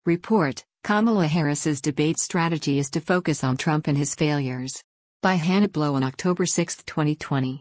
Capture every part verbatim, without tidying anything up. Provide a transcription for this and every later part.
Report: Kamala Harris's debate strategy is to focus on Trump and his failures. By Hannah Blow on October sixth, twenty twenty.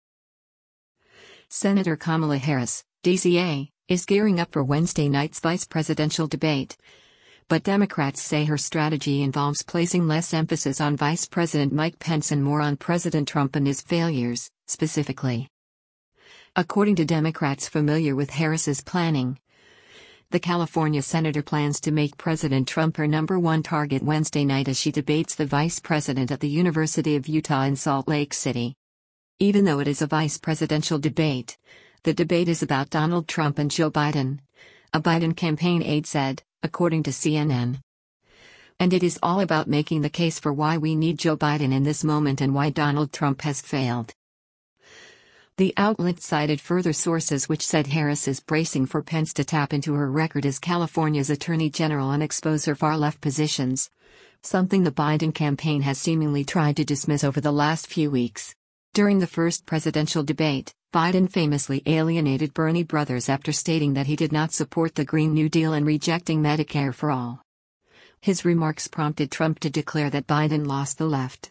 Senator Kamala Harris, D C A, is gearing up for Wednesday night's vice presidential debate. But Democrats say her strategy involves placing less emphasis on Vice President Mike Pence and more on President Trump and his failures, specifically. According to Democrats familiar with Harris's planning, the California senator plans to make President Trump her number one target Wednesday night as she debates the vice president at the University of Utah in Salt Lake City. Even though it is a vice presidential debate, the debate is about Donald Trump and Joe Biden, a Biden campaign aide said, according to C N N. And it is all about making the case for why we need Joe Biden in this moment and why Donald Trump has failed. The outlet cited further sources which said Harris is bracing for Pence to tap into her record as California's Attorney General and expose her far-left positions, something the Biden campaign has seemingly tried to dismiss over the last few weeks. During the first presidential debate, Biden famously alienated Bernie Brothers after stating that he did not support the Green New Deal and rejecting Medicare for all. His remarks prompted Trump to declare that Biden lost the left.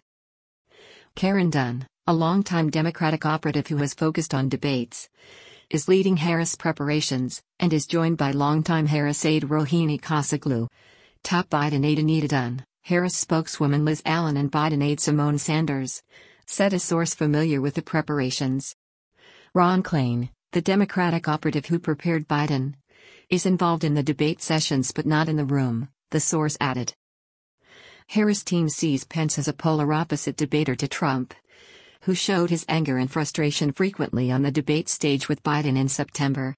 Karen Dunn, a longtime Democratic operative who has focused on debates, is leading Harris preparations, and is joined by longtime Harris aide Rohini Kasaglu, top Biden aide Anita Dunn, Harris spokeswoman Liz Allen and Biden aide Simone Sanders, said a source familiar with the preparations. Ron Klain, the Democratic operative who prepared Biden, is involved in the debate sessions but not in the room, the source added. Harris' team sees Pence as a polar opposite debater to Trump, who showed his anger and frustration frequently on the debate stage with Biden in September.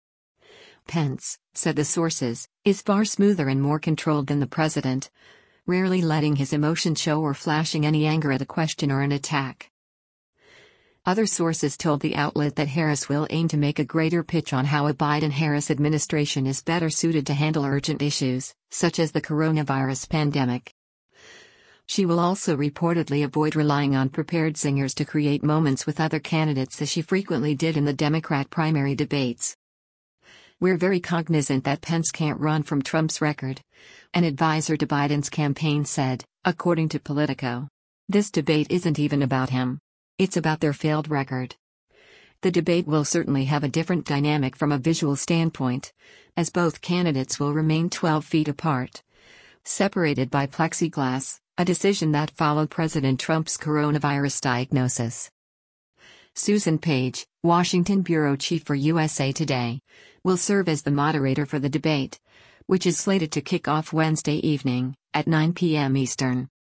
Pence, said the sources, is far smoother and more controlled than the president, rarely letting his emotions show or flashing any anger at a question or an attack. Other sources told the outlet that Harris will aim to make a greater pitch on how a Biden-Harris administration is better suited to handle urgent issues, such as the coronavirus pandemic. She will also reportedly avoid relying on prepared singers to create moments with other candidates as she frequently did in the Democrat primary debates. We're very cognizant that Pence can't run from Trump's record, an advisor to Biden's campaign said, according to Politico. This debate isn't even about him. It's about their failed record. The debate will certainly have a different dynamic from a visual standpoint, as both candidates will remain twelve feet apart, separated by plexiglass, a decision that followed President Trump's coronavirus diagnosis. Susan Page, Washington bureau chief for U S A Today, will serve as the moderator for the debate, which is slated to kick off Wednesday evening, at nine p m Eastern.